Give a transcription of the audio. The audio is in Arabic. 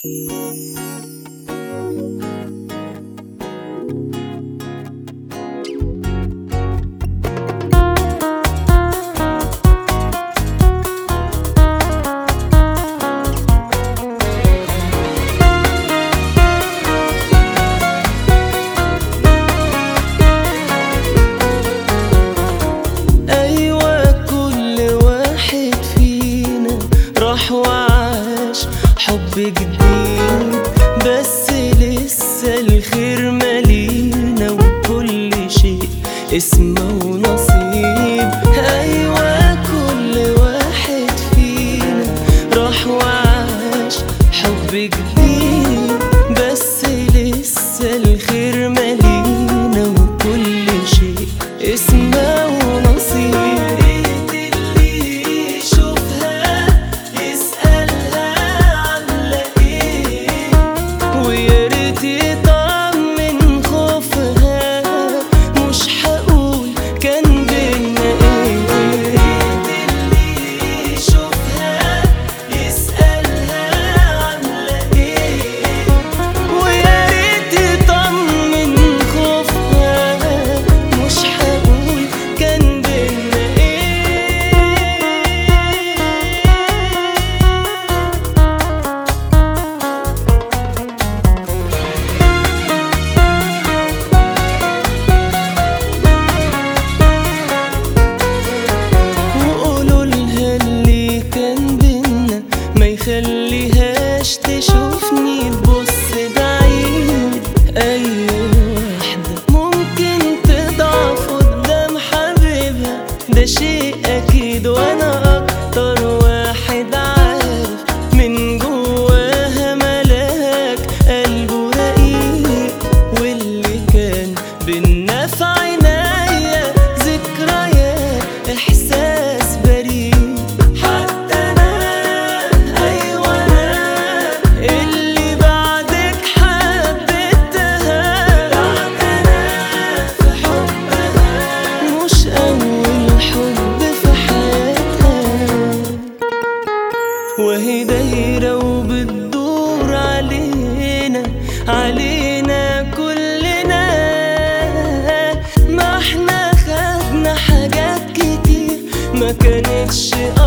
وعاش حب جديد، بس لسه الخير مالينا وكل شيء اسمه ونصيب. أيوة كل واحد فينا راح وعاش حب جديد، بس لسه الخير مالينا وكل شيء اسمه ونصيب. خليهاش تشوفني تبص بعيد، أي واحدة ممكن تضعف قدام حبيبها، ده شيء أكيد، وأنا أكتر واحد عارف من جواها ملاك قلبه رقيق، واللي كان بينا في عناية ذكريات إحساس بريء. وهي دايرة وبتدور علينا كلنا، ما احنا خدنا حاجات كتير ما كانتش